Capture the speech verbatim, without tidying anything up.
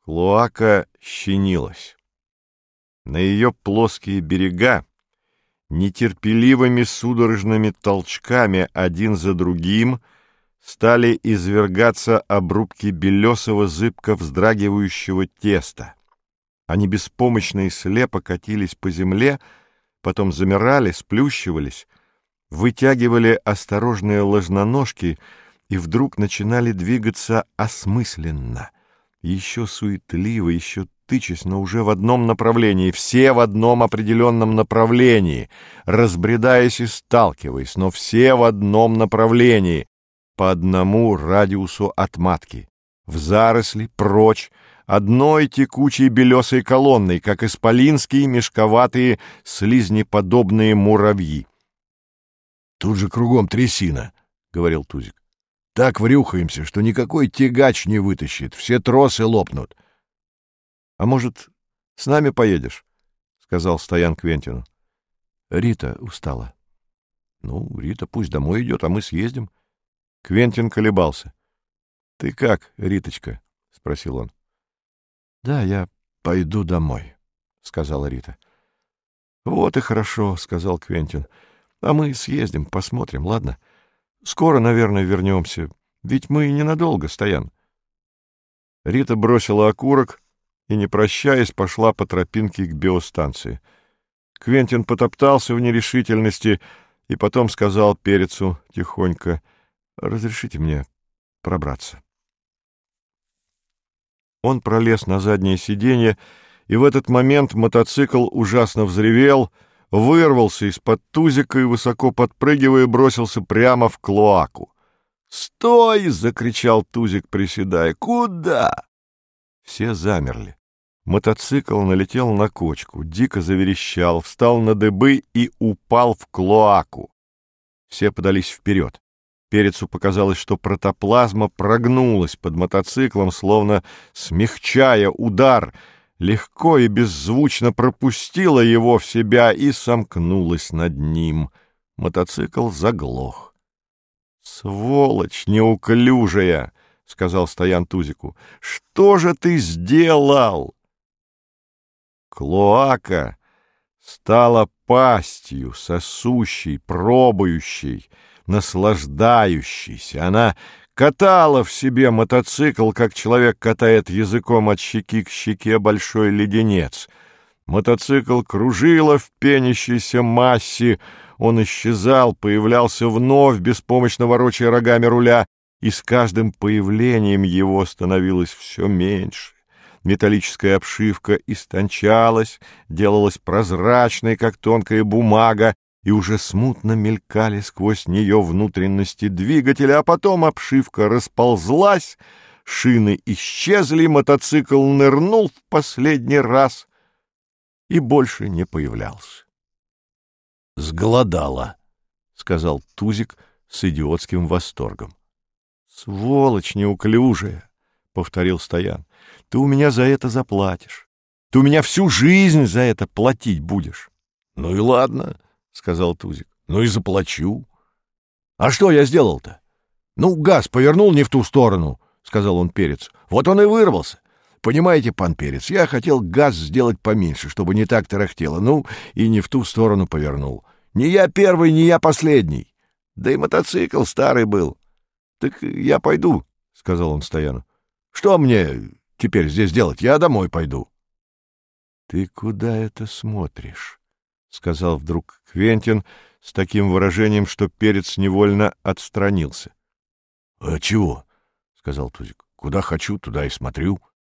Клоака щенилась. На ее плоские берега нетерпеливыми судорожными толчками один за другим стали извергаться обрубки белесого зыбко вздрагивающего теста. Они беспомощно и слепо катились по земле, потом замирали, сплющивались, вытягивали осторожные ложноножки и вдруг начинали двигаться осмысленно, еще суетливо, еще тычась, но уже в одном направлении, все в одном определенном направлении, разбредаясь и сталкиваясь, но все в одном направлении, по одному радиусу от матки, в заросли, прочь, одной текучей белесой колонной, как исполинские мешковатые слизнеподобные муравьи. — Тут же кругом трясина, — говорил Тузик. — Так врюхаемся, что никакой тягач не вытащит, все тросы лопнут. — А может, с нами поедешь? — сказал Стоян Квентину. — Рита устала. — Ну, Рита пусть домой идет, а мы съездим. Квентин колебался. — Ты как, Риточка? — спросил он. — Да, я пойду домой, — сказала Рита. — Вот и хорошо, — сказал Квентин. — А мы съездим, посмотрим, ладно? Скоро, наверное, вернемся. Ведь мы ненадолго, Стоян. Рита бросила окурок и, не прощаясь, пошла по тропинке к биостанции. Квентин потоптался в нерешительности и потом сказал Перецу тихонько: «Разрешите мне пробраться». Он пролез на заднее сиденье, и в этот момент мотоцикл ужасно взревел, вырвался из-под Тузика и, высоко подпрыгивая, бросился прямо в клоаку. «Стой!» — закричал Тузик, приседая. «Куда?» Все замерли. Мотоцикл налетел на кочку, дико заверещал, встал на дыбы и упал в клоаку. Все подались вперед. Перецу показалось, что протоплазма прогнулась под мотоциклом, словно смягчая удар, легко и беззвучно пропустила его в себя и сомкнулась над ним. Мотоцикл заглох. «Сволочь неуклюжая!» — сказал Стоян Тузику. «Что же ты сделал?» Клоака стала пастью, сосущей, пробующей, наслаждающейся. Она катала в себе мотоцикл, как человек катает языком от щеки к щеке большой леденец. Мотоцикл кружила в пенящейся массе, он исчезал, появлялся вновь, беспомощно ворочая рогами руля, и с каждым появлением его становилось все меньше. Металлическая обшивка истончалась, делалась прозрачной, как тонкая бумага, и уже смутно мелькали сквозь нее внутренности двигателя, а потом обшивка расползлась, шины исчезли, мотоцикл нырнул в последний раз и больше не появлялся. — Сголодала, — сказал Тузик с идиотским восторгом. — Сволочь неуклюжая, — повторил Стоян, — ты у меня за это заплатишь. Ты у меня всю жизнь за это платить будешь. — Ну и ладно, — сказал Тузик. — Ну и заплачу. — А что я сделал-то? — Ну, газ повернул не в ту сторону, — сказал он Перец. — Вот он и вырвался. Понимаете, пан Перец, я хотел газ сделать поменьше, чтобы не так тарахтело. Ну, и не в ту сторону повернул. Не я первый, не я последний. Да и мотоцикл старый был. — Так я пойду, — сказал он Стояну. — Что мне теперь здесь делать? Я домой пойду. — Ты куда это смотришь? — сказал вдруг Квентин с таким выражением, что Перец невольно отстранился. — А чего? — сказал Тузик. — Куда хочу, туда и смотрю.